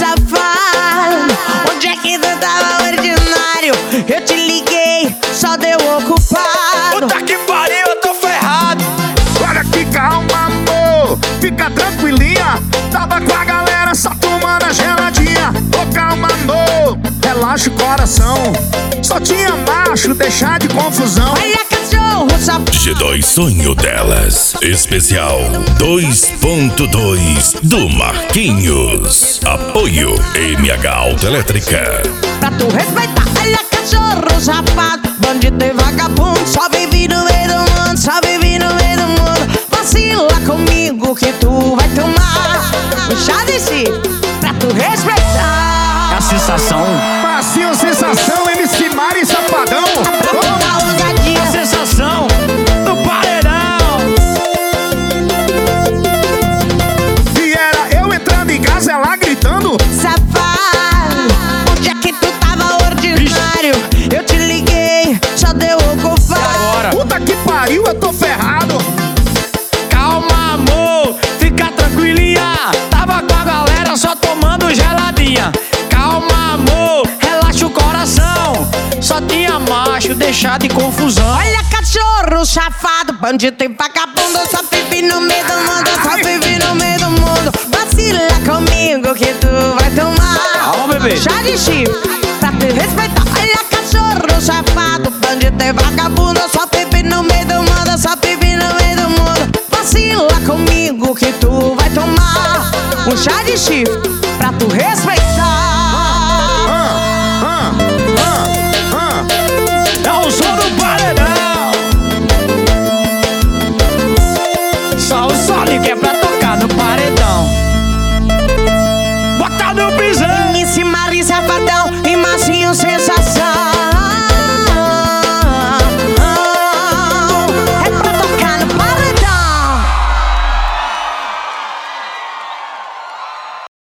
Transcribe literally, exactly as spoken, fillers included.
safado, onde é que tu tava ordinário? Eu te liguei, só deu ocupado. Puta que pariu, eu tô ferrado. Olha aqui, calma, amor, fica tranquilinha. Tava com a galera só tomando a geladinha. Ô, calma, amor, relaxa o coração. Só tinha macho, deixar de confusão. Olha, cachorro safado. G dois Sonho Delas, especial dois ponto dois do Marquinhos. Apoio M H Autoelétrica. Pra tu respeitar, olha, cachorro safado, bandido e vagabundo, só vive no meio do mundo, só vive no meio do mundo. Vacila comigo que tu vai tomar um chá de si, pra tu respeitar. A sensação, Passinho, sensação, M C Mari Safadão. Pra ousadia. a sensação do paredão. E era eu entrando em casa, ela gritando. Safado, onde é que tu tava ordinário? Eu te liguei, só deu ocupado. Agora, Puta que pariu, eu tô ferrado. calma, amor, fica tranquilinha. Tava com a galera só tomando geladinha. Calma, amor, relaxa o coração. Só tinha macho, deixar de confusão. Olha, cachorro safado, bandido e vagabundo, só vive no meio do mundo, só vive no meio do mundo. Vacila comigo que tu vai tomar Calma, bebê. chá de chifre, pra te respeitar. Olha, cachorro safado, bandido e vagabundo, só vive no meio do mundo, só vive no meio do mundo. Vacila comigo que tu vai tomar um chá de chifre, pra tu respeitar.